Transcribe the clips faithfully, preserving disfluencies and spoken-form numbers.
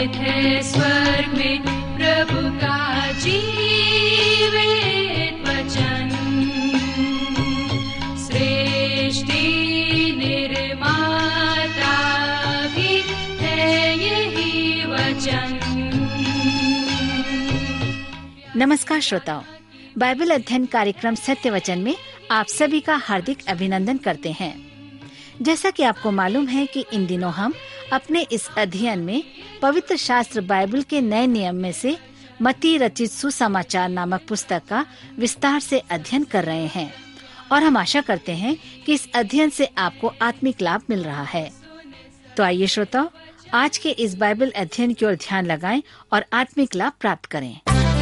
है स्वर्ग में प्रभु का जीवित वचन। सृष्टि निर्माता भी है यही वचन। नमस्कार श्रोताओ, बाइबल अध्ययन कार्यक्रम सत्य वचन में आप सभी का हार्दिक अभिनंदन करते हैं। जैसा कि आपको मालूम है कि इन दिनों हम अपने इस अध्ययन में पवित्र शास्त्र बाइबल के नए नियम में से मत्ती रचित सुसमाचार नामक पुस्तक का विस्तार से अध्ययन कर रहे हैं और हम आशा करते हैं कि इस अध्ययन से आपको आत्मिक लाभ मिल रहा है। तो आइए श्रोताओ, आज के इस बाइबल अध्ययन की ओर ध्यान लगाएं और आत्मिक लाभ प्राप्त करें।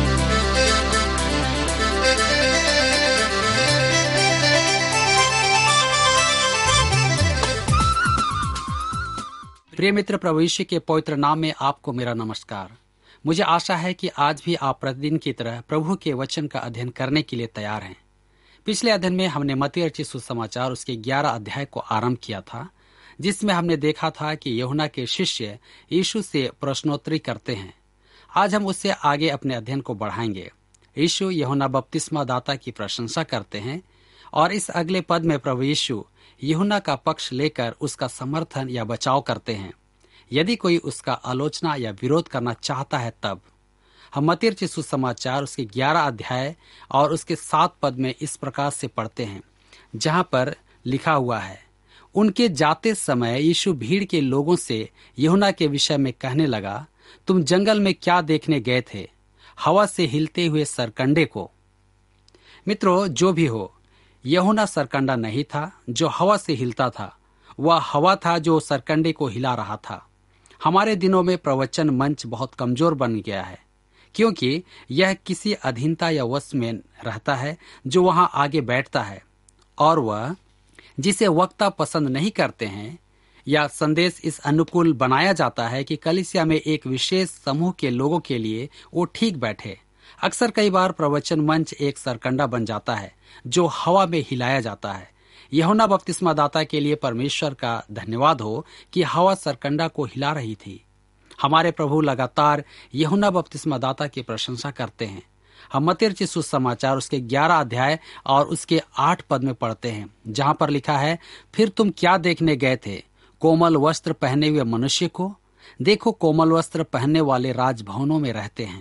प्रिय मित्र, प्रभु यीशु के पवित्र नाम में आपको मेरा नमस्कार। मुझे आशा है कि आज भी आप प्रतिदिन की तरह प्रभु के वचन का अध्ययन करने के लिए तैयार हैं। पिछले अध्ययन में हमने मत्ती रचित सुसमाचार उसके ग्यारह अध्याय को आरंभ किया था, जिसमें हमने देखा था कि यूहन्ना के शिष्य यीशु से प्रश्नोत्तरी करते हैं। आज हम उससे आगे अपने अध्ययन को बढ़ाएंगे। यीशु यूहन्ना बपतिस्मा दाता की प्रशंसा करते हैं और इस अगले पद में प्रभु यीशु यूहन्ना का पक्ष लेकर उसका समर्थन या बचाव करते हैं। यदि कोई उसका आलोचना या विरोध करना चाहता है तब हम मत्ती रचित सुसमाचार उसके ग्यारह अध्याय और उसके सात पद में इस प्रकार से पढ़ते हैं, जहां पर लिखा हुआ है, उनके जाते समय यीशु भीड़ के लोगों से यूहन्ना के विषय में कहने लगा, तुम जंगल में क्या देखने गए थे? हवा से हिलते हुए सरकंडे को। मित्रों, जो भी हो, यूहन्ना सरकंडा नहीं था जो हवा से हिलता था, वह हवा था जो सरकंडे को हिला रहा था। हमारे दिनों में प्रवचन मंच बहुत कमजोर बन गया है, क्योंकि यह किसी अधीनता या वश में रहता है जो वहां आगे बैठता है और वह जिसे वक्ता पसंद नहीं करते हैं, या संदेश इस अनुकूल बनाया जाता है कि कलीसिया में एक विशेष समूह के लोगों के लिए वो ठीक बैठे। अक्सर कई बार प्रवचन मंच एक सरकंडा बन जाता है जो हवा में हिलाया जाता है। यूहन्ना बपतिस्मा दाता के लिए परमेश्वर का धन्यवाद हो कि हवा सरकंडा को हिला रही थी। हमारे प्रभु लगातार यूहन्ना बपतिस्मा दाता की प्रशंसा करते हैं। हम मत्ती रचित सुसमाचार उसके ग्यारह अध्याय और उसके आठ पद में पढ़ते हैं, जहां पर लिखा है, फिर तुम क्या देखने गए थे? कोमल वस्त्र पहने हुए मनुष्य को? देखो, कोमल वस्त्र पहनने वाले राजभवनों में रहते हैं।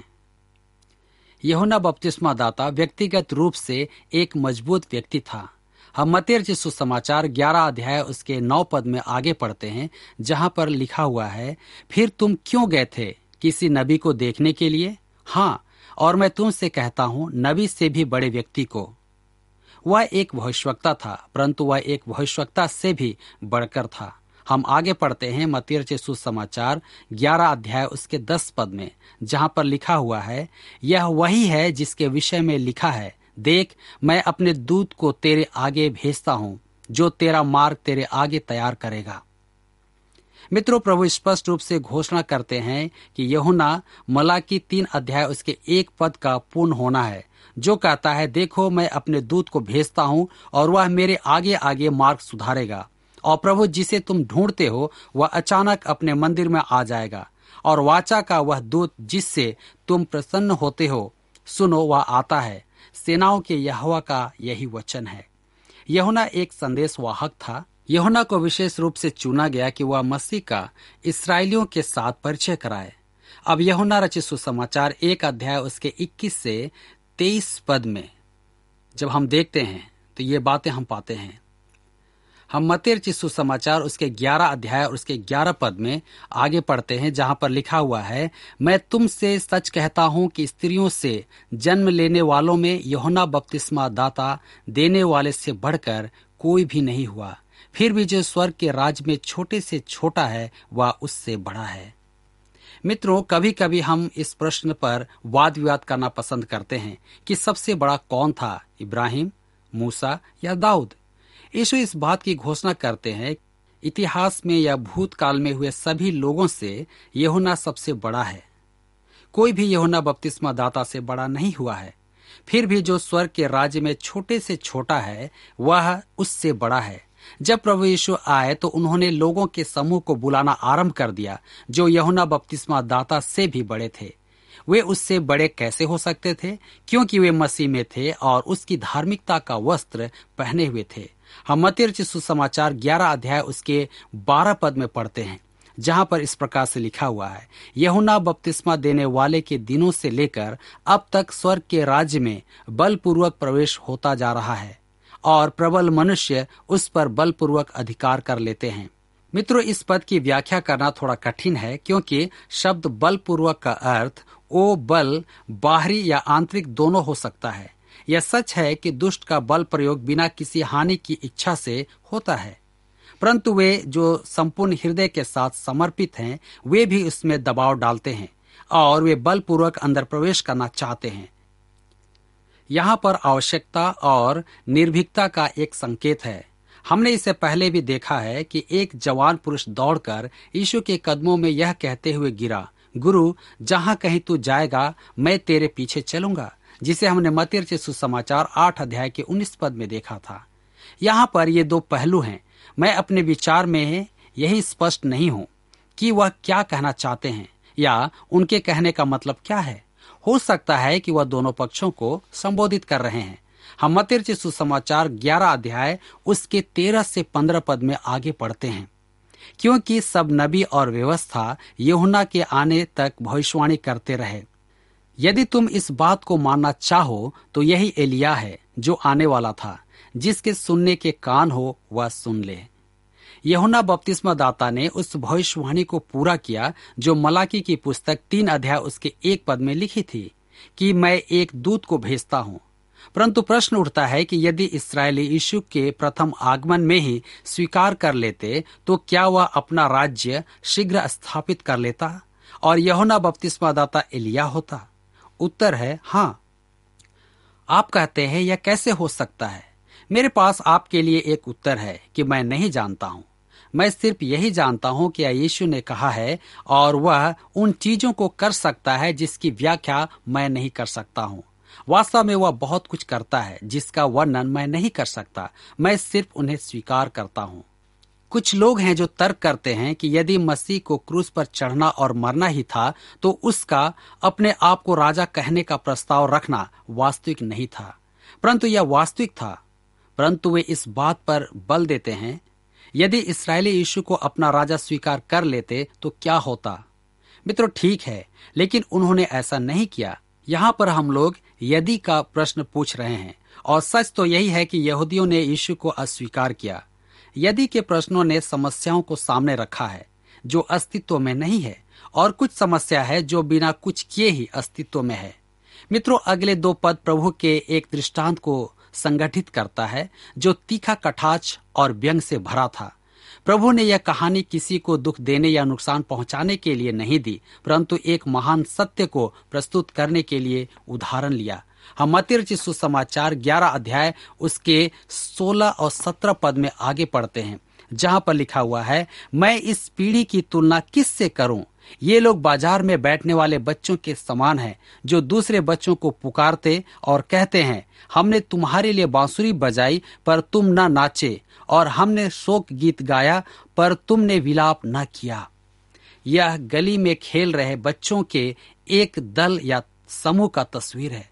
यूहन्ना बपतिस्मा दाता व्यक्तिगत रूप से एक मजबूत व्यक्ति था। हम मत्ती रचित सुसमाचार ग्यारह अध्याय उसके नौ पद में आगे पढ़ते हैं, जहां पर लिखा हुआ है, फिर तुम क्यों गए थे? किसी नबी को देखने के लिए? हाँ, और मैं तुमसे कहता हूं, नबी से भी बड़े व्यक्ति को। वह एक भविष्यवक्ता था, परंतु वह एक भविष्यवक्ता से भी बढ़कर था। हम आगे पढ़ते हैं मत्ती रचित सुसमाचार ग्यारह अध्याय उसके दस पद में, जहां पर लिखा हुआ है, यह वही है जिसके विषय में लिखा है, देख, मैं अपने दूत को तेरे आगे भेजता हूं, जो तेरा मार्ग तेरे आगे तैयार करेगा। मित्रों, प्रभु स्पष्ट रूप से घोषणा करते हैं कि यूहन्ना मलाकी तीन अध्याय उसके एक पद का पूर्ण होना है, जो कहता है, देखो, मैं अपने दूत को भेजता हूं और वह मेरे आगे आगे मार्ग सुधारेगा। और प्रभु जिसे तुम ढूंढते हो वह अचानक अपने मंदिर में आ जाएगा, और वाचा का वह दूत जिससे तुम प्रसन्न होते हो, सुनो, वह आता है। सेनाओं के यहोवा का यही वचन है। यूहन्ना एक संदेश वाहक था। यूहन्ना को विशेष रूप से चुना गया कि वह मसीह का इस्राएलियों के साथ परिचय कराए। अब यूहन्ना रचित सुसमाचार एक अध्याय उसके इक्कीस से तेईस पद में जब हम देखते हैं तो ये बातें हम पाते हैं। हम मत्ती रचित सुसमाचार उसके ग्यारह अध्याय और उसके ग्यारह पद में आगे पढ़ते हैं, जहां पर लिखा हुआ है, मैं तुमसे सच कहता हूं कि स्त्रियों से जन्म लेने वालों में यूहन्ना बपतिस्मा दाता देने वाले से बढ़कर कोई भी नहीं हुआ। फिर भी जो स्वर्ग के राज्य में छोटे से छोटा है, वह उससे बड़ा है। मित्रों, कभी कभी हम इस प्रश्न पर वाद विवाद करना पसंद करते हैं कि सबसे बड़ा कौन था, इब्राहिम, मूसा या दाऊद। यीशु इस बात की घोषणा करते हैं, इतिहास में या भूतकाल में हुए सभी लोगों से यूहन्ना सबसे बड़ा है। कोई भी यूहन्ना बपतिस्मा दाता से बड़ा नहीं हुआ है। फिर भी जो स्वर्ग के राज्य में छोटे से छोटा है, वह उससे बड़ा है। जब प्रभु यीशु आए तो उन्होंने लोगों के समूह को बुलाना आरंभ कर दिया, जो यूहन्ना बपतिस्मा दाता से भी बड़े थे। वे उससे बड़े कैसे हो सकते थे? क्योंकि वे मसीह में थे और उसकी धार्मिकता का वस्त्र पहने हुए थे। हम मत्ती रचित सुसमाचार ग्यारह अध्याय उसके बारह पद में पढ़ते हैं, जहां पर इस प्रकार से लिखा हुआ है, यूहन्ना बपतिस्मा देने वाले के दिनों से लेकर अब तक स्वर्ग के राज्य में बलपूर्वक प्रवेश होता जा रहा है और प्रबल मनुष्य उस पर बलपूर्वक अधिकार कर लेते हैं। मित्रों, इस पद की व्याख्या करना थोड़ा कठिन है, क्योंकि शब्द बलपूर्वक का अर्थ ओ बल बाहरी या आंतरिक दोनों हो सकता है। यह सच है कि दुष्ट का बल प्रयोग बिना किसी हानि की इच्छा से होता है, परंतु वे जो संपूर्ण हृदय के साथ समर्पित हैं, वे भी उसमें दबाव डालते हैं और वे बलपूर्वक अंदर प्रवेश करना चाहते हैं। यहाँ पर आवश्यकता और निर्भीकता का एक संकेत है। हमने इसे पहले भी देखा है कि एक जवान पुरुष दौड़कर यीशु के कदमों में यह कहते हुए गिरा, गुरु, जहां कहीं तू जाएगा मैं तेरे पीछे चलूंगा, जिसे हमने मत्ती रचित सुसमाचार आठ अध्याय के उन्नीस पद में देखा था। यहाँ पर ये दो पहलू हैं। मैं अपने विचार में यही स्पष्ट नहीं हूँ कि वह क्या कहना चाहते हैं या उनके कहने का मतलब क्या है। हो सकता है कि वह दोनों पक्षों को संबोधित कर रहे हैं। हम मत्ती रचित सुसमाचार ग्यारह अध्याय उसके तेरह से पंद्रह पद में आगे पढ़ते हैं, क्योंकि सब नबी और व्यवस्था यूहन्ना के आने तक भविष्यवाणी करते रहे। यदि तुम इस बात को मानना चाहो तो यही एलिया है जो आने वाला था। जिसके सुनने के कान हो वह सुन ले। यूहन्ना बपतिस्मा दाता ने उस भविष्यवाणी को पूरा किया जो मलाकी की पुस्तक तीन अध्याय उसके एक पद में लिखी थी कि मैं एक दूत को भेजता हूँ। परंतु प्रश्न उठता है कि यदि इस्राएली यीशु के प्रथम आगमन में ही स्वीकार कर लेते तो क्या वह अपना राज्य शीघ्र स्थापित कर लेता और यूहन्ना बपतिस्मा दाता एलिया होता? उत्तर है हाँ। आप कहते हैं यह कैसे हो सकता है? मेरे पास आपके लिए एक उत्तर है कि मैं नहीं जानता हूँ। मैं सिर्फ यही जानता हूँ कि यीशु ने कहा है और वह उन चीजों को कर सकता है जिसकी व्याख्या मैं नहीं कर सकता हूँ। वास्तव में वह बहुत कुछ करता है जिसका वर्णन मैं नहीं कर सकता। मैं सिर्फ उन्हें स्वीकार करता हूँ। कुछ लोग हैं जो तर्क करते हैं कि यदि मसीह को क्रूस पर चढ़ना और मरना ही था तो उसका अपने आप को राजा कहने का प्रस्ताव रखना वास्तविक नहीं था, परंतु यह वास्तविक था। परंतु वे इस बात पर बल देते हैं, यदि इस्राएली यीशु को अपना राजा स्वीकार कर लेते तो क्या होता? मित्रों, ठीक है, लेकिन उन्होंने ऐसा नहीं किया। यहाँ पर हम लोग यदि का प्रश्न पूछ रहे हैं और सच तो यही है कि यहूदियों ने यीशु को अस्वीकार किया। यदि के प्रश्नों ने समस्याओं को सामने रखा है जो अस्तित्व में नहीं है और कुछ समस्या है जो बिना कुछ किए ही अस्तित्व में है। मित्रों, अगले दो पद प्रभु के एक दृष्टांत को संगठित करता है जो तीखा कटाक्ष और व्यंग से भरा था। प्रभु ने यह कहानी किसी को दुख देने या नुकसान पहुंचाने के लिए नहीं दी, परंतु एक महान सत्य को प्रस्तुत करने के लिए उदाहरण लिया। हम मत्ती रचित सुसमाचार ग्यारह अध्याय उसके सोलह और सत्रह पद में आगे पढ़ते हैं, जहां पर लिखा हुआ है, मैं इस पीढ़ी की तुलना किससे करूं? ये लोग बाजार में बैठने वाले बच्चों के समान हैं, जो दूसरे बच्चों को पुकारते और कहते हैं, हमने तुम्हारे लिए बांसुरी बजाई पर तुम न नाचे और हमने शोक गीत गाया पर तुमने विलाप न किया। यह गली में खेल रहे बच्चों के एक दल या समूह का तस्वीर है।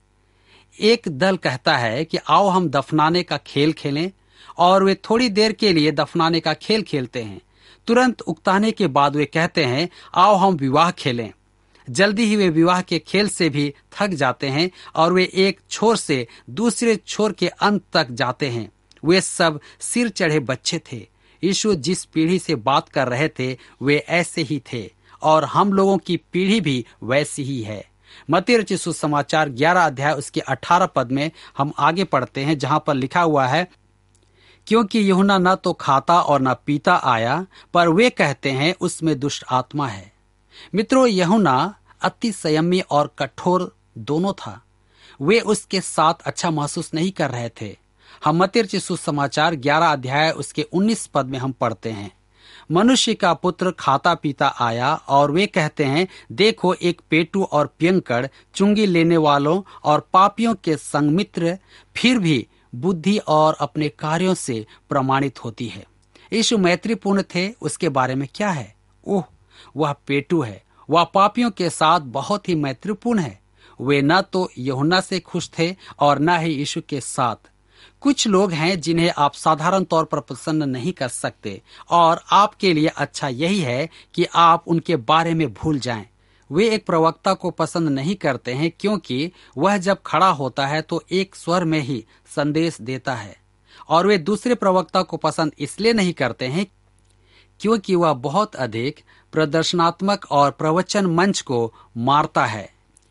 एक दल कहता है कि आओ हम दफनाने का खेल खेलें, और वे थोड़ी देर के लिए दफनाने का खेल खेलते हैं। तुरंत उकताने के बाद वे कहते हैं, आओ हम विवाह खेलें। जल्दी ही वे विवाह के खेल से भी थक जाते हैं और वे एक छोर से दूसरे छोर के अंत तक जाते हैं। वे सब सिर चढ़े बच्चे थे। यीशु जिस पीढ़ी से बात कर रहे थे वे ऐसे ही थे और हम लोगों की पीढ़ी भी वैसी ही है। मत्ती रचित सुसमाचार ग्यारह अध्याय उसके अठारह पद में हम आगे पढ़ते हैं, जहां पर लिखा हुआ है, क्योंकि यूहन्ना न तो खाता और न पीता आया, पर वे कहते हैं उसमें दुष्ट आत्मा है। मित्रों, यूहन्ना अति संयमी और कठोर दोनों था। वे उसके साथ अच्छा महसूस नहीं कर रहे थे। हम मत्ती रचित सुसमाचार ग्यारह अध्याय उसके उन्नीस पद में हम पढ़ते हैं, मनुष्य का पुत्र खाता पीता आया और वे कहते हैं, देखो एक पेटू और पियंकड़, चुंगी लेने वालों और पापियों के संग मित्र, फिर भी बुद्धि और अपने कार्यों से प्रमाणित होती है। यीशु मैत्रीपूर्ण थे, उसके बारे में क्या है? ओह, वह पेटू है। वह पापियों के साथ बहुत ही मैत्रीपूर्ण है। वे न तो यूहन्ना से खुश थे और न ही यीशु के साथ। कुछ लोग हैं जिन्हें आप साधारण तौर पर प्रसन्न नहीं कर सकते, और आपके लिए अच्छा यही है कि आप उनके बारे में भूल जाएं। वे एक प्रवक्ता को पसंद नहीं करते हैं क्योंकि वह जब खड़ा होता है तो एक स्वर में ही संदेश देता है, और वे दूसरे प्रवक्ता को पसंद इसलिए नहीं करते हैं क्योंकि वह बहुत अधिक प्रदर्शनात्मक और प्रवचन मंच को मारता है।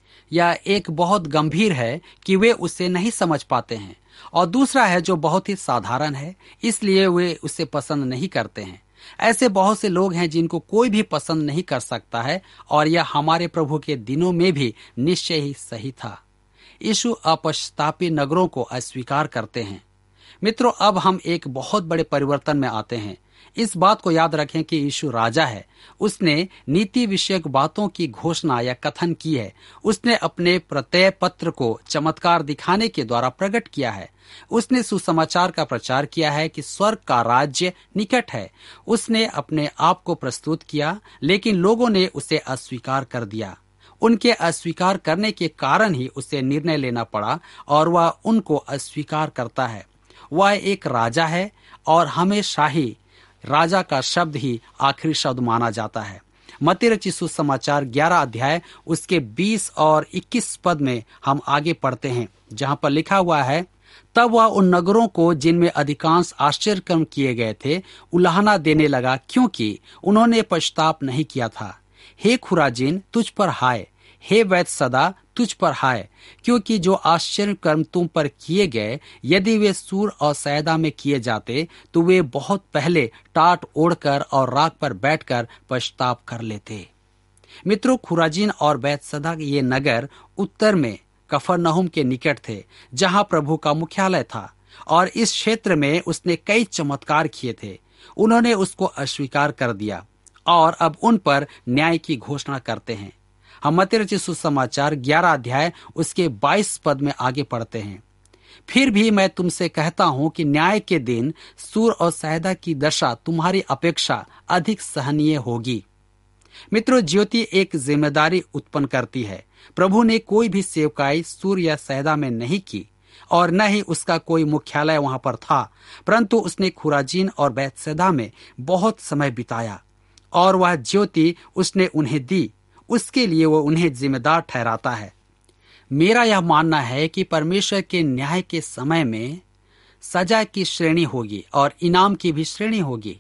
यह एक बहुत गंभीर है कि वे उसे नहीं समझ पाते हैं, और दूसरा है जो बहुत ही साधारण है, इसलिए वे उसे पसंद नहीं करते हैं। ऐसे बहुत से लोग हैं जिनको कोई भी पसंद नहीं कर सकता है, और यह हमारे प्रभु के दिनों में भी निश्चय ही सही था। यीशु अपश्चातापी नगरों को अस्वीकार करते हैं। मित्रों, अब हम एक बहुत बड़े परिवर्तन में आते हैं। इस बात को याद रखें कि यीशु राजा है। उसने नीति विषयक बातों की घोषणा या कथन की है। उसने अपने प्रत्यय पत्र को चमत्कार दिखाने के द्वारा प्रकट किया है। उसने सुसमाचार का प्रचार किया है कि स्वर्ग का राज्य निकट है। उसने अपने आप को प्रस्तुत किया, लेकिन लोगों ने उसे अस्वीकार कर दिया। उनके अस्वीकार करने के कारण ही उसे निर्णय लेना पड़ा, और वह उनको अस्वीकार करता है। वह एक राजा है, और हमेशा ही राजा का शब्द ही आखिरी शब्द माना जाता है। मत्ती रचित सुसमाचार ग्यारह अध्याय उसके बीस और इक्कीस पद में हम आगे पढ़ते हैं, जहां पर लिखा हुआ है, तब वह उन नगरों को जिनमें अधिकांश आश्चर्यकर्म किए गए थे उलाहना देने लगा, क्योंकि उन्होंने पश्चाताप नहीं किया था। हे खुराजिन, तुझ पर हाय। हे बैतसैदा, तुझ पर हाय, क्योंकि जो आश्चर्य कर्म तुम पर किए गए, यदि वे सूर और सैदा में किए जाते तो वे बहुत पहले टाट ओढ़कर और राख पर बैठकर पश्चाताप कर लेते। मित्रों, खुराजिन और बैतसैदा ये नगर उत्तर में कफरनहूम के निकट थे, जहां प्रभु का मुख्यालय था, और इस क्षेत्र में उसने कई चमत्कार किए थे। उन्होंने उसको अस्वीकार कर दिया, और अब उन पर न्याय की घोषणा करते हैं। हम मत्ती रचित सुसमाचार ग्यारह अध्याय उसके बाईस पद में आगे पढ़ते हैं, फिर भी मैं तुमसे कहता हूं कि न्याय के दिन सूर और सैदा की दशा तुम्हारी अपेक्षा अधिक सहनीय होगी। मित्रों, ज्योति एक जिम्मेदारी उत्पन्न करती है। प्रभु ने कोई भी सेवकाई सूर या सैदा में नहीं की, और न ही उसका कोई मुख्यालय वहां पर था, परंतु उसने खुराजीन और बैतसैदा में बहुत समय बिताया, और वह ज्योति उसने उन्हें दी। उसके लिए वो उन्हें जिम्मेदार ठहराता है। मेरा यह मानना है कि परमेश्वर के न्याय के समय में सजा की श्रेणी होगी और इनाम की भी श्रेणी होगी।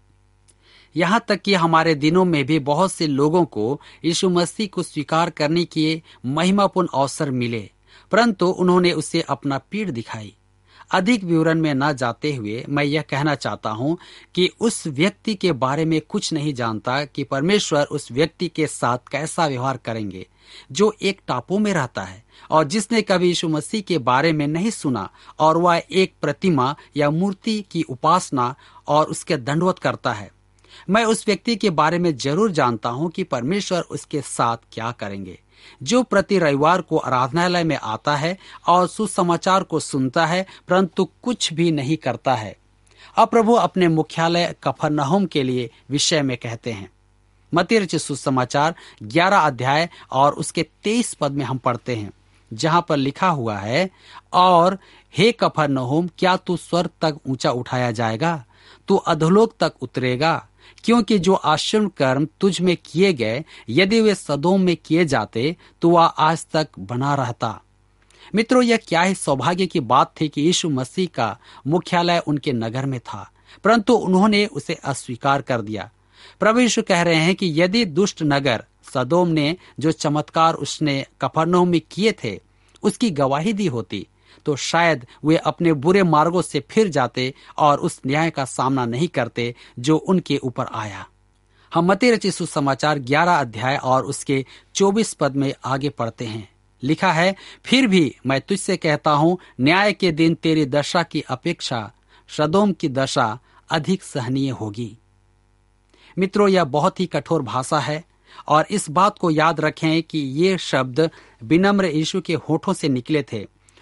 यहाँ तक कि हमारे दिनों में भी बहुत से लोगों को यीशु मसीह को स्वीकार करने के महिमापूर्ण अवसर मिले, परंतु उन्होंने उसे अपना पीठ दिखाई। अधिक विवरण में न जाते हुए मैं यह कहना चाहता हूँ कि उस व्यक्ति के बारे में कुछ नहीं जानता कि परमेश्वर उस व्यक्ति के साथ कैसा व्यवहार करेंगे, जो एक टापू में रहता है और जिसने कभी यीशु मसीह के बारे में नहीं सुना, और वह एक प्रतिमा या मूर्ति की उपासना और उसके दंडवत करता है। मैं उस व्यक्ति के बारे में जरूर जानता हूँ कि परमेश्वर उसके साथ क्या करेंगे। जो प्रति रविवार को आराधनालय में आता है और सुसमाचार को सुनता है, परंतु कुछ भी नहीं करता है। अब प्रभु अपने मुख्यालय कफरनहूम के लिए विषय में कहते हैं। मत्ती रचित सुसमाचार ग्यारह अध्याय और उसके तेईस पद में हम पढ़ते हैं, जहां पर लिखा हुआ है, और हे कफरनहूम, क्या तू स्वर्ग तक ऊंचा उठाया जाएगा? तू अधोलोक तक उतरेगा, क्योंकि जो आश्चर्य कर्म तुझ में किए गए, यदि वे सदोम में किए जाते तो वह आज तक बना रहता। मित्रों, यह क्या ही सौभाग्य की बात थी कि यीशु मसीह का मुख्यालय उनके नगर में था, परंतु उन्होंने उसे अस्वीकार कर दिया। प्रभु यीशु कह रहे हैं कि यदि दुष्ट नगर सदोम ने जो चमत्कार उसने कफरनहूम में किए थे उसकी गवाही दी होती, तो शायद वे अपने बुरे मार्गों से फिर जाते और उस न्याय का सामना नहीं करते जो उनके ऊपर आया। हम मत्ती रचित सुसमाचार ग्यारह अध्याय और उसके चौबीस पद में आगे पढ़ते हैं। लिखा है, फिर भी मैं तुझसे कहता हूं, न्याय के दिन तेरी दशा की अपेक्षा सदोम की दशा अधिक सहनीय होगी। मित्रों, यह बहुत ही कठोर भाषा है, और इस बात को याद रखें कि ये शब्द विनम्र यीशु के होठों से निकले थे।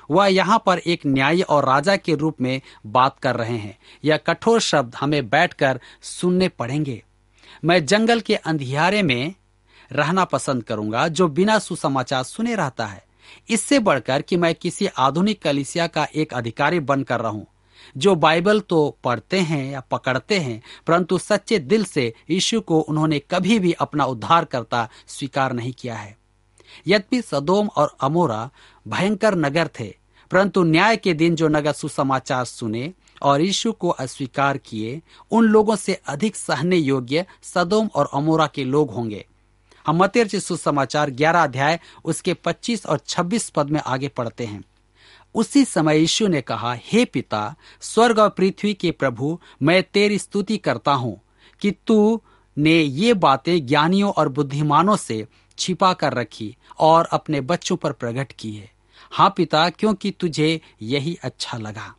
वह यहाँ पर एक न्यायी और राजा के रूप में बात कर रहे हैं। यह कठोर शब्द हमें बैठकर सुनने पड़ेंगे। मैं जंगल के अंधियारे में रहना पसंद करूंगा जो बिना सुसमाचार सुने रहता है, इससे बढ़कर कि मैं किसी आधुनिक कलीसिया का एक अधिकारी बनकर रहूं, जो बाइबल तो पढ़ते हैं या पकड़ते हैं, परंतु सच्चे दिल से यीशु को उन्होंने कभी भी अपना उद्धारकर्ता स्वीकार नहीं किया है। यद्यपि सदोम और अमोरा भयंकर नगर थे, परंतु न्याय के दिन जो नगर सुसमाचार सुने और यीशु को अस्वीकार किए, उन लोगों से अधिक सहने योग्य सदोम और अमोरा के लोग होंगे। हम मत्ती रचित सुसमाचार ग्यारह अध्याय उसके पच्चीस और छब्बीस पद में आगे पढ़ते हैं। उसी समय यीशु ने कहा, हे पिता, स्वर्ग और पृथ्वी के प्रभु, मैं तेरी स्तुति करता हूँ कि तू ने ये बातें ज्ञानियों और बुद्धिमानों से छिपा कर रखी और अपने बच्चों पर प्रकट की है। हाँ पिता, क्योंकि तुझे यही अच्छा लगा।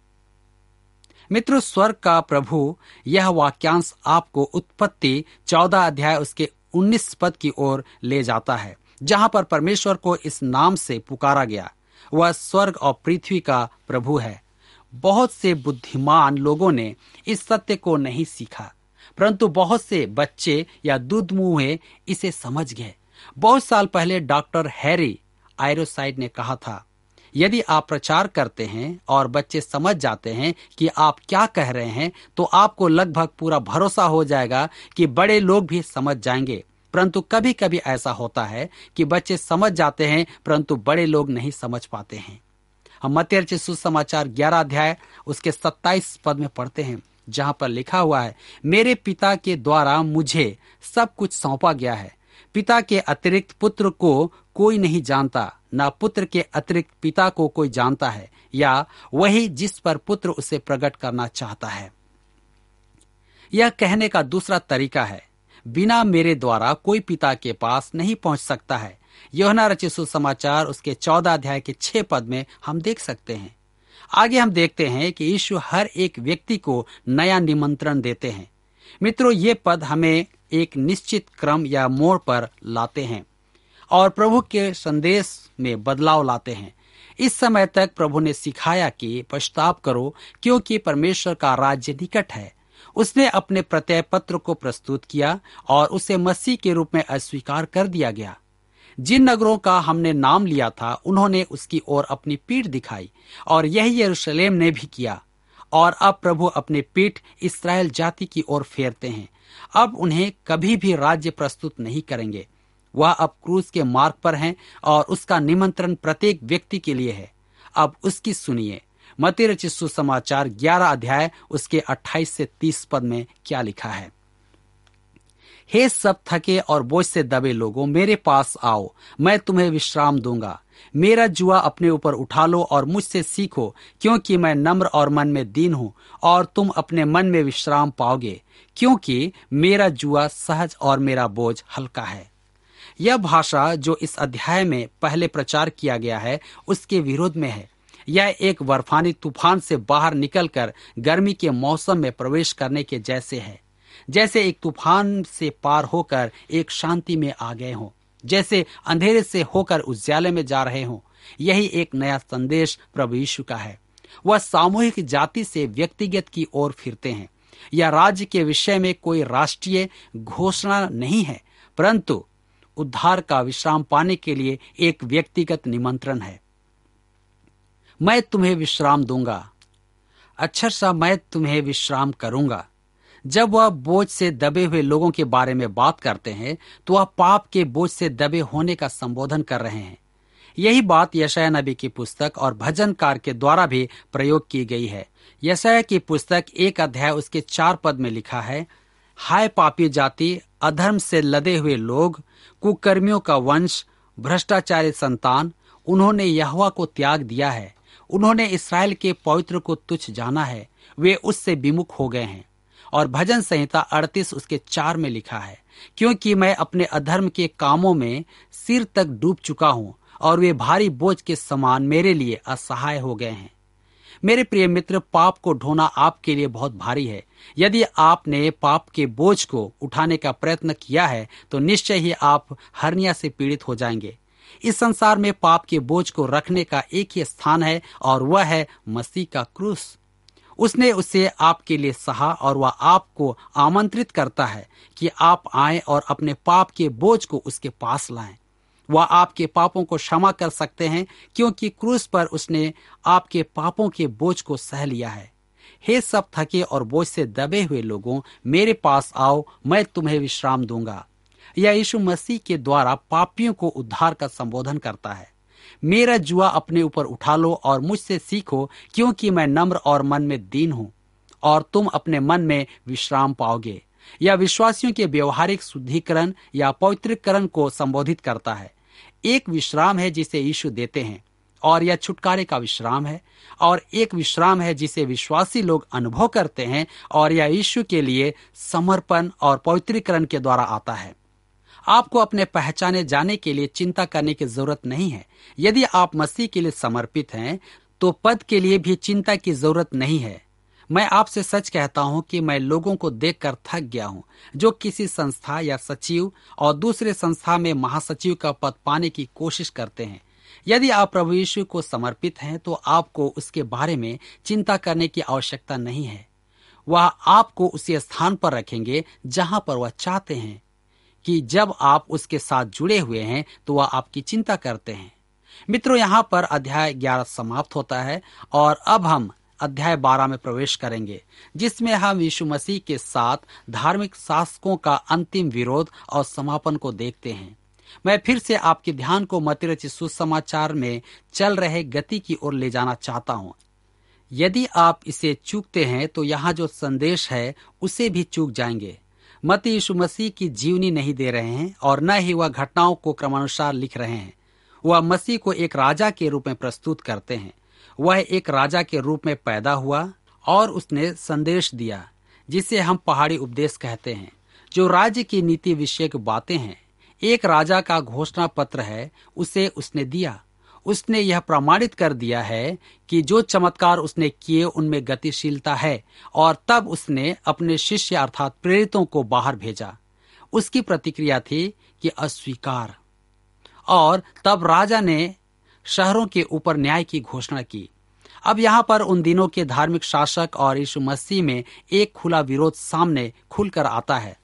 मित्रों, स्वर्ग का प्रभु यह वाक्यांश आपको उत्पत्ति चौदह अध्याय उसके उन्नीस पद की ओर ले जाता है, जहां पर परमेश्वर को इस नाम से पुकारा गया। वह स्वर्ग और पृथ्वी का प्रभु है। बहुत से बुद्धिमान लोगों ने इस सत्य को नहीं सीखा, परंतु बहुत से बच्चे या दूध मुंहे इसे समझ गए। बहुत साल पहले डॉक्टर हैरी आयरोसाइड ने कहा था, यदि आप प्रचार करते हैं और बच्चे समझ जाते हैं कि आप क्या कह रहे हैं, तो आपको लगभग पूरा भरोसा हो जाएगा कि बड़े लोग भी समझ जाएंगे। परंतु कभी कभी ऐसा होता है कि बच्चे समझ जाते हैं, परंतु बड़े लोग नहीं समझ पाते हैं। हम मत्ती रचित सुसमाचार ग्यारह अध्याय उसके सत्ताईस पद में पढ़ते हैं, जहां पर लिखा हुआ है, मेरे पिता के द्वारा मुझे सब कुछ सौंपा गया है। पिता के अतिरिक्त पुत्र को कोई नहीं जानता, ना पुत्र के अतिरिक्त पिता को कोई जानता है, या वही जिस पर पुत्र उसे प्रकट करना चाहता है। यह कहने का दूसरा तरीका है, बिना मेरे द्वारा कोई पिता के पास नहीं पहुंच सकता है। यूहन्ना रचित सुसमाचार उसके चौदह अध्याय के छह पद में हम देख सकते हैं। आगे हम देखते हैं कि यीशु हर एक व्यक्ति को नया निमंत्रण देते हैं। मित्रों, ये पद हमें एक निश्चित क्रम या मोड़ पर लाते हैं और प्रभु के संदेश में बदलाव लाते हैं। इस समय तक प्रभु ने सिखाया कि पश्चाताप करो, क्योंकि परमेश्वर का राज्य निकट है। उसने अपने प्रत्यय पत्र को प्रस्तुत किया और उसे मसीह के रूप में अस्वीकार कर दिया गया। जिन नगरों का हमने नाम लिया था, उन्होंने उसकी ओर अपनी पीठ दिखाई, और यही यरूशलेम ने भी किया। और अब प्रभु अपनी पीठ इस्राएल जाति की ओर फेरते हैं। अब उन्हें कभी भी राज्य प्रस्तुत नहीं करेंगे। वह अब क्रूस के मार्ग पर हैं और उसका निमंत्रण प्रत्येक व्यक्ति के लिए है। अब उसकी सुनिए। मत्ती रचित सुसमाचार ग्यारह अध्याय उसके अट्ठाईस से तीस पद में क्या लिखा है। हे सब थके और बोझ से दबे लोगों, मेरे पास आओ, मैं तुम्हें विश्राम दूंगा। मेरा जुआ अपने ऊपर उठा लो और मुझसे सीखो, क्योंकि मैं नम्र और मन में दीन हूं, और तुम अपने मन में विश्राम पाओगे, क्योंकि मेरा जुआ सहज और मेरा बोझ हल्का है। यह भाषा जो इस अध्याय में पहले प्रचार किया गया है, उसके विरोध में है। यह एक बर्फानी तूफान से बाहर निकलकर गर्मी के मौसम में प्रवेश करने के जैसे है, जैसे एक तूफान से पार होकर एक शांति में आ गए हों, जैसे अंधेरे से होकर उजाले में जा रहे हों। यही एक नया संदेश प्रभु यीशु का है। वह सामूहिक जाति से व्यक्तिगत की ओर फिरते हैं। यह राज्य के विषय में कोई राष्ट्रीय घोषणा नहीं है, परंतु उद्धार का विश्राम पाने के लिए एक व्यक्तिगत निमंत्रण है। मैं तुम्हें विश्राम दूंगा, अक्षर सा मैं तुम्हें विश्राम करूंगा। जब वह बोझ से दबे हुए लोगों के बारे में बात करते हैं, तो वह पाप के बोझ से दबे होने का संबोधन कर रहे हैं। यही बात यशायाह नबी की पुस्तक और भजनकार के द्वारा भी प्रयोग की गई है। यशायाह की पुस्तक एक अध्याय उसके चार पद में लिखा है, हाय पापी जाति, अधर्म से लदे हुए लोग, कुकर्मियों का वंश, भ्रष्टाचारी संतान, उन्होंने यहोवा को त्याग दिया है। उन्होंने इस्राएल के पवित्र को तुच्छ जाना है, वे उससे विमुख हो गए हैं। और भजन संहिता अड़तीस उसके चार में लिखा है, क्योंकि मैं अपने अधर्म के कामों में सिर तक डूब चुका हूं, और वे भारी बोझ के समान मेरे लिए असहाय हो गए हैं। मेरे प्रिय मित्र, पाप को ढोना आपके लिए बहुत भारी है। यदि आपने पाप के बोझ को उठाने का प्रयत्न किया है, तो निश्चय ही आप हर्निया से पीड़ित हो जाएंगे। इस संसार में पाप के बोझ को रखने का एक ही स्थान है और वह है मसीह का क्रूस। उसने उसे आपके लिए सहा और वह आपको आमंत्रित करता है कि आप आएं और अपने पाप के बोझ को उसके पास लाएं। वह आपके पापों को क्षमा कर सकते हैं क्योंकि क्रूस पर उसने आपके पापों के बोझ को सह लिया है। हे सब थके और बोझ से दबे हुए लोगों, मेरे पास आओ, मैं तुम्हें विश्राम दूंगा। यह यीशु मसीह के द्वारा पापियों को उद्धार का संबोधन करता है। मेरा जुआ अपने ऊपर उठा लो और मुझसे सीखो, क्योंकि मैं नम्र और मन में दीन हूं, और तुम अपने मन में विश्राम पाओगे। यह विश्वासियों के व्यवहारिक शुद्धिकरण या पवित्रीकरण को संबोधित करता है। एक विश्राम है जिसे यीशु देते हैं और यह छुटकारे का विश्राम है, और एक विश्राम है जिसे विश्वासी लोग अनुभव करते हैं और यह यीशु के लिए समर्पण और पवित्रीकरण के द्वारा आता है। आपको अपने पहचाने जाने के लिए चिंता करने की जरूरत नहीं है। यदि आप मसीह के लिए समर्पित हैं तो पद के लिए भी चिंता की जरूरत नहीं है। मैं आपसे सच कहता हूं कि मैं लोगों को देखकर थक गया हूं जो किसी संस्था या सचिव और दूसरे संस्था में महासचिव का पद पाने की कोशिश करते हैं। यदि आप प्रभु यीशु को समर्पित हैं तो आपको उसके बारे में चिंता करने की आवश्यकता नहीं है। वह आपको उसी स्थान पर रखेंगे जहां पर वह चाहते हैं कि जब आप उसके साथ जुड़े हुए हैं तो वह आपकी चिंता करते हैं। मित्रों, यहाँ पर अध्याय ग्यारह समाप्त होता है और अब हम अध्याय बारह में प्रवेश करेंगे, जिसमें हम यीशु मसीह के साथ धार्मिक शासकों का अंतिम विरोध और समापन को देखते हैं। मैं फिर से आपके ध्यान को मत्ती रचित सुसमाचार में चल रहे गति की ओर ले जाना चाहता हूँ। यदि आप इसे चूकते हैं तो यहाँ जो संदेश है उसे भी चूक जाएंगे। मत्ती यीशु मसीह की जीवनी नहीं दे रहे हैं और न ही वह घटनाओं को क्रमानुसार लिख रहे हैं। वह मसीह को एक राजा के रूप में प्रस्तुत करते हैं। वह एक राजा के रूप में पैदा हुआ और उसने संदेश दिया, जिसे हम पहाड़ी उपदेश कहते हैं, जो राज्य की नीति विषयक बातें हैं। एक राजा का घोषणा पत्र है, उसे उसने दिया। उसने यह प्रमाणित कर दिया है कि जो चमत्कार उसने किए उनमें गतिशीलता है, और तब उसने अपने शिष्य अर्थात प्रेरितों को बाहर भेजा। उसकी प्रतिक्रिया थी कि अस्वीकार, और तब राजा ने शहरों के ऊपर न्याय की घोषणा की। अब यहाँ पर उन दिनों के धार्मिक शासक और यीशु मसीह में एक खुला विरोध सामने खुलकर आता है,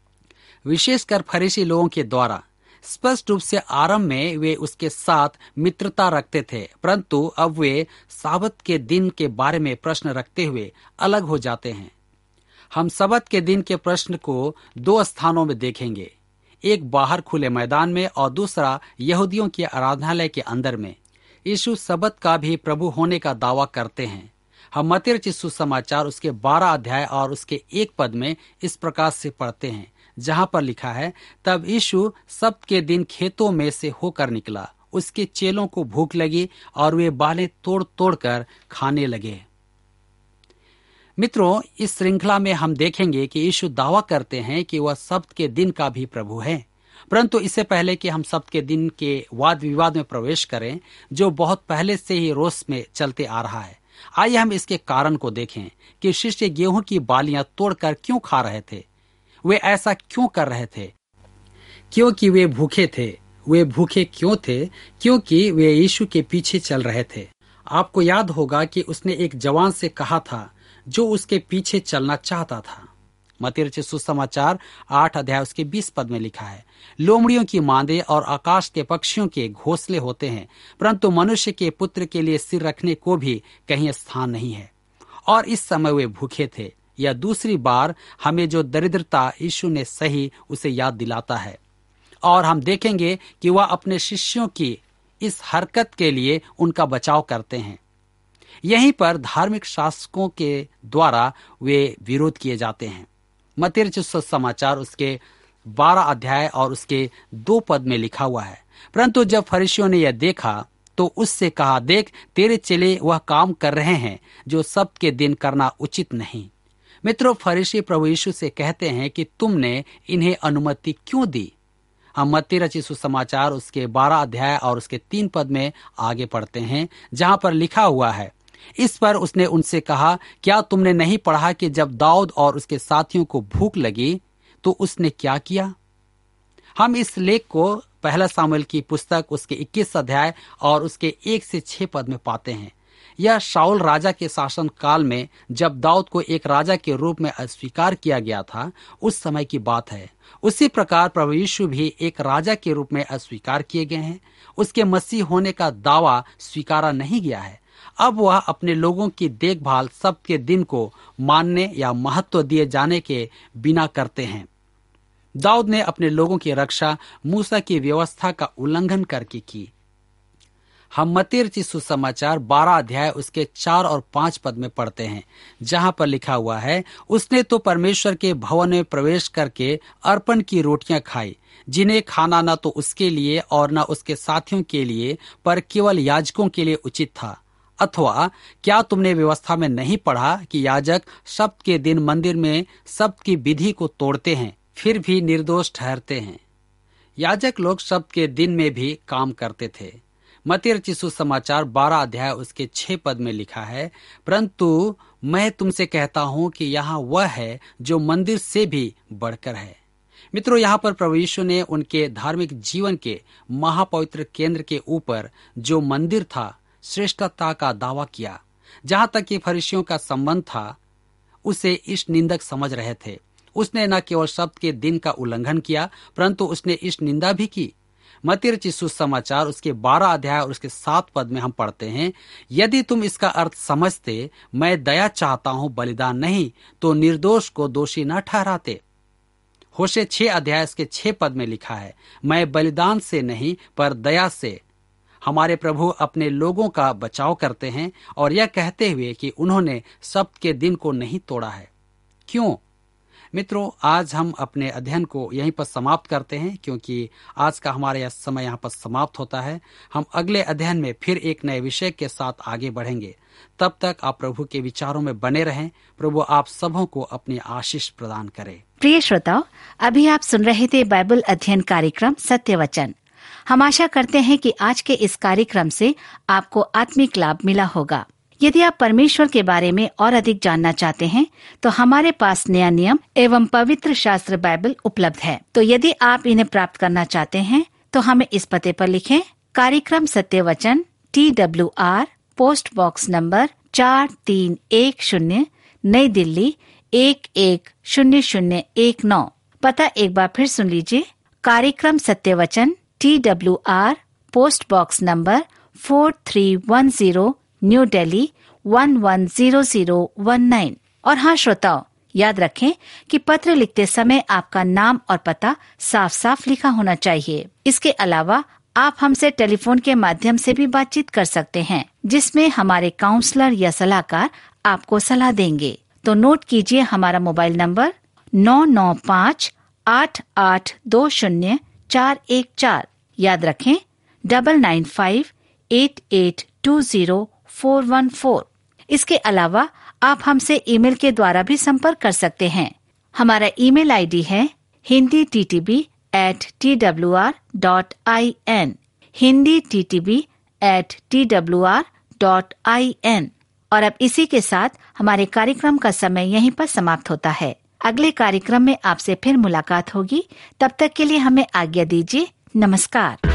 विशेषकर फरीसी लोगों के द्वारा। स्पष्ट रूप से आरंभ में वे उसके साथ मित्रता रखते थे, परंतु अब वे साबत के दिन के बारे में प्रश्न रखते हुए अलग हो जाते हैं। हम साबत के दिन के प्रश्न को दो स्थानों में देखेंगे, एक बाहर खुले मैदान में और दूसरा यहूदियों के आराधनालय के अंदर में। यीशु साबत का भी प्रभु होने का दावा करते हैं। हम मत्ती रचित सुसमाचार उसके बारह अध्याय और उसके एक पद में इस प्रकार से पढ़ते हैं, जहां पर लिखा है, तब यीशु सब्त के दिन खेतों में से होकर निकला। उसके चेलों को भूख लगी और वे बालें तोड़ तोड़ कर खाने लगे। मित्रों, इस श्रृंखला में हम देखेंगे कि यीशु दावा करते हैं कि वह सब्त के दिन का भी प्रभु है। परंतु इससे पहले कि हम सब्त के दिन के वाद विवाद में प्रवेश करें, जो बहुत पहले से ही रोस में चलते आ रहा है, आइए हम इसके कारण को देखें कि शिष्य गेहूं की बालियां तोड़कर क्यों खा रहे थे। वे ऐसा क्यों कर रहे थे? क्योंकि वे भूखे थे। वे भूखे क्यों थे? क्योंकि वे यीशु के पीछे चल रहे थे। आपको याद होगा कि उसने एक जवान से कहा था जो उसके पीछे चलना चाहता था। मत्ती रचित सुसमाचार आठ अध्याय उसके बीस पद में लिखा है, लोमड़ियों की मांदे और आकाश के पक्षियों के घोंसले होते हैं, परंतु मनुष्य के पुत्र के लिए सिर रखने को भी कहीं स्थान नहीं है। और इस समय वे भूखे थे। यह दूसरी बार हमें जो दरिद्रता यीशु ने सही उसे याद दिलाता है, और हम देखेंगे कि वह अपने शिष्यों की इस हरकत के लिए उनका बचाव करते हैं। यहीं पर धार्मिक शासकों के द्वारा वे विरोध किए जाते हैं। मत्ती रचित सुसमाचार उसके बारह अध्याय और उसके दो पद में लिखा हुआ है, परंतु जब फरीसियों ने यह देखा तो उससे कहा, देख, तेरे चेले वह काम कर रहे हैं जो सब्त के दिन करना उचित नहीं। मित्रों, फरीसी प्रभु यीशु से कहते हैं कि तुमने इन्हें अनुमति क्यों दी। हम मत्ती रचित सुसमाचार उसके बारह अध्याय और उसके तीन पद में आगे पढ़ते हैं, जहां पर लिखा हुआ है, इस पर उसने उनसे कहा, क्या तुमने नहीं पढ़ा कि जब दाऊद और उसके साथियों को भूख लगी तो उसने क्या किया। हम इस लेख को पहला सामुएल की पुस्तक उसके इक्कीस अध्याय और उसके एक से छह पद में पाते हैं। यह शाऊल राजा के शासन काल में जब दाऊद को एक राजा के रूप में अस्वीकार किया गया था, उस समय की बात है। उसी प्रकार प्रभु यीशु भी एक राजा के रूप में अस्वीकार किए गए हैं। उसके मसीह होने का दावा स्वीकारा नहीं गया है। अब वह अपने लोगों की देखभाल सबके दिन को मानने या महत्व दिए जाने के बिना करते हैं। दाऊद ने अपने लोगों की रक्षा मूसा की व्यवस्था का उल्लंघन करके की। हम मत्ती रचित सुसमाचार बारह अध्याय उसके चार और पांच पद में पढ़ते हैं, जहां पर लिखा हुआ है, उसने तो परमेश्वर के भवन में प्रवेश करके अर्पण की रोटियां खाई, जिन्हें खाना न तो उसके लिए और न उसके साथियों के लिए, पर केवल याजकों के लिए उचित था। अथवा क्या तुमने व्यवस्था में नहीं पढ़ा कि याजक सब्त के दिन मंदिर में सब्त की विधि को तोड़ते हैं, फिर भी निर्दोष ठहरते हैं। याजक लोग सब्त के दिन में भी काम करते थे। मत्ती रचित सुसमाचार बारह अध्याय उसके छह पद में लिखा है, परंतु मैं तुमसे कहता हूं कि यहाँ वह है जो मंदिर से भी बढ़कर है। मित्रों, यहाँ पर प्रभु यीशु ने उनके धार्मिक जीवन के महापवित्र केंद्र के ऊपर जो मंदिर था, श्रेष्ठता का दावा किया। जहां तक कि फरीसियों का संबंध था, उसे इष्ट निंदक समझ रहे थे। उसने न केवल शब्द के दिन का उल्लंघन किया, परंतु उसने इष्ट निंदा भी की। मत्ती रचित सुसमाचार उसके बारह अध्याय और उसके सात पद में हम पढ़ते हैं, यदि तुम इसका अर्थ समझते, मैं दया चाहता हूं बलिदान नहीं, तो निर्दोष को दोषी न ठहराते। होशे छह अध्याय इसके छह पद में लिखा है, मैं बलिदान से नहीं पर दया से। हमारे प्रभु अपने लोगों का बचाव करते हैं और यह कहते हुए कि उन्होंने सब्त के दिन को नहीं तोड़ा है। क्यों? मित्रों, आज हम अपने अध्ययन को यहीं पर समाप्त करते हैं, क्योंकि आज का हमारा यह समय यहाँ पर समाप्त होता है। हम अगले अध्ययन में फिर एक नए विषय के साथ आगे बढ़ेंगे। तब तक आप प्रभु के विचारों में बने रहें। प्रभु आप सबों को अपनी आशीष प्रदान करे। प्रिय श्रोताओ, अभी आप सुन रहे थे बाइबल अध्ययन कार्यक्रम सत्य वचन। हम आशा करते हैं कि आज के इस कार्यक्रम से आपको आत्मिक लाभ मिला होगा। यदि आप परमेश्वर के बारे में और अधिक जानना चाहते हैं, तो हमारे पास नया नियम एवं पवित्र शास्त्र बाइबल उपलब्ध है। तो यदि आप इन्हें प्राप्त करना चाहते हैं, तो हमें इस पते पर लिखें। कार्यक्रम Satya Vachan, T W R, post box number चार तीन एक शून्य, नई दिल्ली एक एक शून्य शून्य एक नौ। पता एक बार फिर सुन लीजिए। कार्यक्रम Satya Vachan, T W R, post box number four three one zero, New Delhi one one zero zero one nine. और हाँ श्रोताओ, याद रखें कि पत्र लिखते समय आपका नाम और पता साफ साफ लिखा होना चाहिए। इसके अलावा आप हमसे टेलीफोन के माध्यम से भी बातचीत कर सकते हैं, जिसमें हमारे काउंसलर या सलाहकार आपको सलाह देंगे। तो नोट कीजिए हमारा मोबाइल नंबर नौ नौ पाँच आठ आठ दो शून्य चार एक चार। याद रखें double nine five eight eight two zero four one four. इसके अलावा आप हमसे ईमेल के द्वारा भी संपर्क कर सकते हैं। हमारा ईमेल आईडी है Hindi T T B at T W R dot I N, Hindi T T B at T W R dot I N. और अब इसी के साथ हमारे कार्यक्रम का समय यहीं पर समाप्त होता है। अगले कार्यक्रम में आपसे फिर मुलाकात होगी। तब तक के लिए हमें आज्ञा दीजिए। नमस्कार।